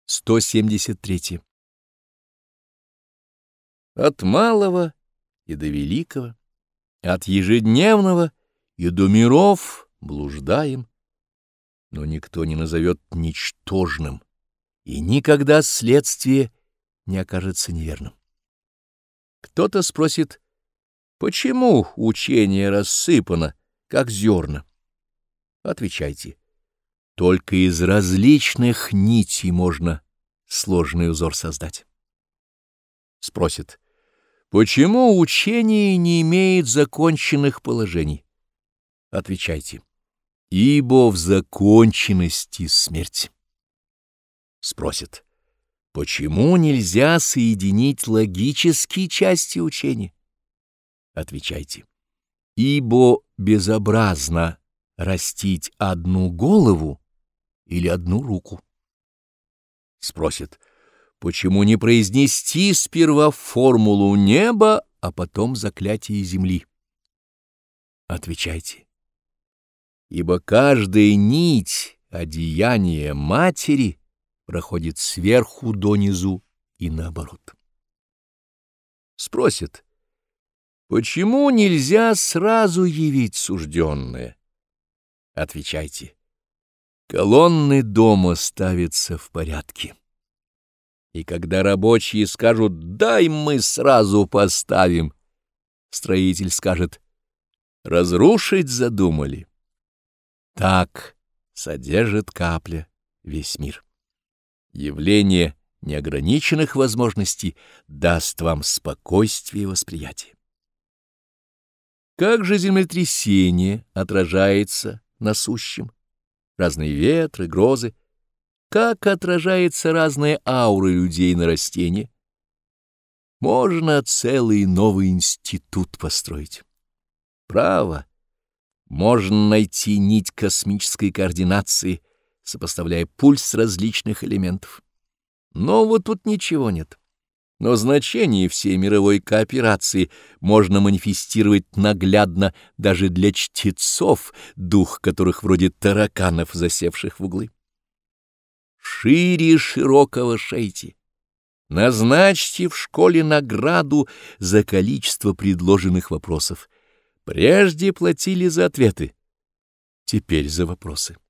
173. От малого и до великого, от ежедневного и до миров блуждаем, но никто не назовет ничтожным, и никогда следствие не окажется неверным. Кто-то спросит, почему учение рассыпано, как зерна? Отвечайте, только из различных нитей можно сложный узор создать. Спросит, почему учение не имеет законченных положений? Отвечайте, ибо в законченности смерть. Спросит, почему нельзя соединить логические части учения? Отвечайте, ибо безобразно растить одну голову или одну руку. Спросит, почему не произнести сперва формулу неба, а потом заклятие земли? Отвечайте, ибо каждая нить одеяния матери проходит сверху донизу и наоборот. Спросит, почему нельзя сразу явить сужденное? Отвечайте, колонны дома ставятся в порядке. И когда рабочие скажут «дай мы сразу поставим», строитель скажет «разрушить задумали». Так содержит капля весь мир. Явление неограниченных возможностей даст вам спокойствие и восприятие. Как же землетрясение отражается на сущем? Разные ветры, грозы. Как отражается разная аура людей на растения? Можно целый новый институт построить. Право, можно найти нить космической координации, сопоставляя пульс различных элементов. Но вот тут ничего нет. Но значение всей мировой кооперации можно манифестировать наглядно даже для чтецов, дух которых вроде тараканов, засевших в углы. Шире широкого шейте. Назначьте в школе награду за количество предложенных вопросов. Прежде платили за ответы, теперь за вопросы.